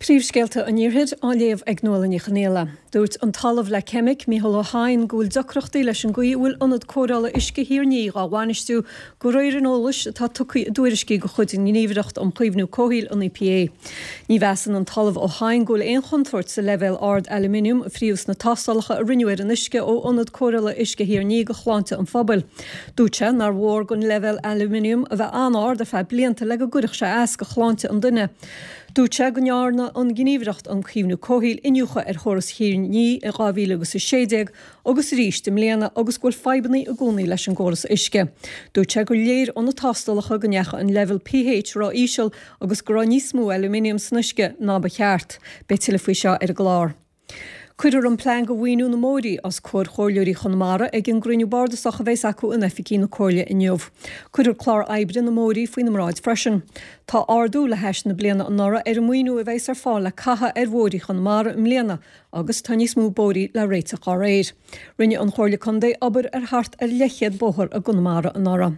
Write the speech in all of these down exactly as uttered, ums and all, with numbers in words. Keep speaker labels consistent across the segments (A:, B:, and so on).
A: Príomhscéalta an níorthaid á léamh ag nóla ní chanéla. Dúirt an talamh le cemic Mícheál Ó Hádhain gúil docrochtaí leis an gaoth bhfuil ionad córála uisce hir ní á bhainistú go réir an ólas tá dúiriscí go chud in níomhreacht an príomhnú cóhíl an I P A. Ní bheasan an talamh Ó Hádhain gúil éon chuntuirt sa level ard aluminium a phríos na tasalacha a rinneir an uisce ó ionad córála uisce hir ní go chláinte an phobail. Dúitse nar mhór gon level aluminium a bheith anard a feith blianta le go gurach se as go chláinte an duine. Dúitse go nearna an gníomhreacht an príomhnú cóhíl inniucha ar choras hir ní a gábhíle agus is séideag agus ríist im léana agus gúil feibannaí a gúnaí leis an gcóras uisce. Dúitse go léir an na tastalacha go neacha an level pH rá íseal agus go rá níos mó aluminium snuisce ná ba cheart, be tuile faoi seo ar glár. Cuidir an plán go bhhaoinú na mórí as cóir chóirliúí Chonamara ag an grúinú bardasach a bheits acu in efficí na cóirle inniuh. Cuidir chlár aibre na mórí faoin mráid freisin. Tá ardú le heis na bliana an nora ar muoinú a bheits ar fáil le catha ar bhórí Chonamara im léana agus tá níos mó bórí le réiteach á réir. Rinne an chóirle chundé aber ar thart ar lechiad bóthir a Gunamara an nora.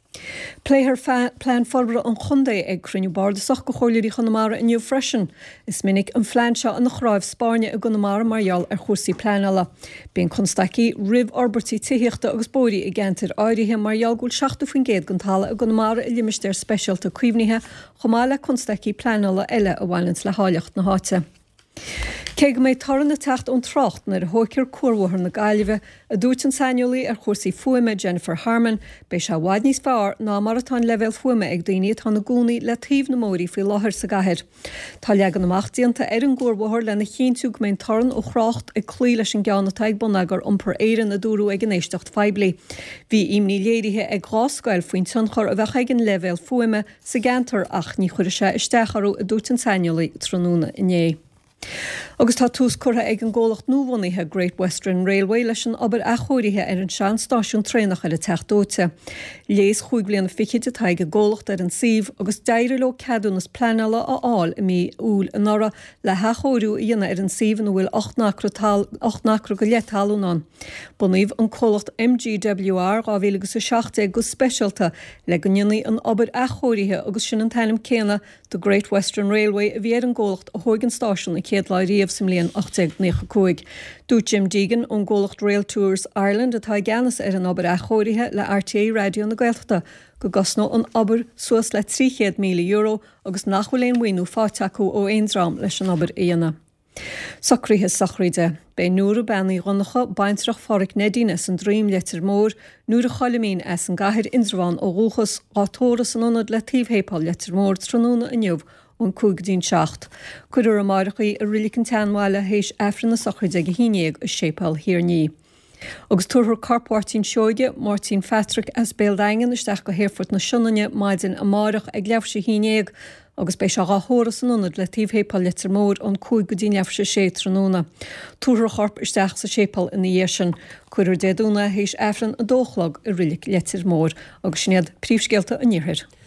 A: Pléir plán forbra an chundé ag cruniú bardasach go chóirliúí Chonamara inniu freisin. Is minic an phlean seo an chráibh Spáine a Gunamara margheall ar chósaí pléanala. Bíonn constací ribh orbertí tíochta agus bórí i gceantar áirithe margheall gúil seachtú faoin géad gan talla a Gunamara i limistéir speisialta cuimhnithe chomáile constací pléanala eile a bhailint le háileacht na háite. Cé go méid taran na techt ón trácht nar a thóicir cuarmhóthar na Gaillimhe a dúirt an sainiúlaí ar chósaí fuaime Jennifer Harman be se bhaid níos fearr ná mar atá level fuaime ag daoine tá na gúnaí le taobh na mórí faoi láthair sa gcathair. Tá leagan amachtaíonanta ar an gcuarmhóthar lena chéintú go méid taran ó chrácht ag clí leis an gceanna taig bonagar iompar éireann na dúrú ag an éisteacht feibli. Bhí imní léirithe ag gháscail faoin tionchar a bheith ag an level fuaime sa gceantar ach ní chuir sé istecharú a dúirt an sainiúlaí tróna inné. Agus tá tús curtha ag an ggólacht nuhainithe Great Western Railway leis an aber achóirithe ar an sean stáisiún trénach ar a techtdóite. Léas chuig bliana fichiid a taige ggólacht ar an síomh agus deireadh le ceadúnas pleanala á áil i mí úl an nora le hachóiriú i dhéana ar an síomh nó bhfuil ocht nachra go letalúnán. Bunaíomh an cólacht M G W R gábhíle agus seachtaigh go speisialta le go nionnaí an aber achóirithe agus sin an tailm céanna do Great Western Railway a bhí ar an ggólacht a thuig an stáisiún i céad láiríomh sim líon achtaigh níochacuaig. Dúirt Jim Deegan ón ggólacht Rail Tours Ireland atá geanas ar an aber achóirithe le R T A radio na Gaeltachta go gasnó an aber suas le tríchéad míle euro agus nachhfuil éon mhaoinú fáte acu ó aonrám leis an aber éana. Sacríthe sacríide, bé nuair a beannaí runnacha baintrach fáric nedíine san dream letar mór, nuair a chalamín as an gaithead indrabháin ó rúchas átóras an ionad le tíomhhéipáil letar mór tróna inniuh ón cúgadín seacht. Cuidir a marachaí a rilicin teanmhaile hééis efran na sacríide go híineag a sépal hir ní. Agus túthar carpáirtín seoige Martin Patrick as béaldaingan isteach go Hairfort na Sionanne maidin a marach ag leabh sé híineag agus bei se gáthóras an ionad le tíomhhéipáil letar mór an cúig go dtíine leabh sé sé tróna. Túthar charp isteach sa sépal in dhéisian, cuidir déadúna hééis efran a dóchlag a rilik letar mór agus snéad príomhscéalta a níorthair.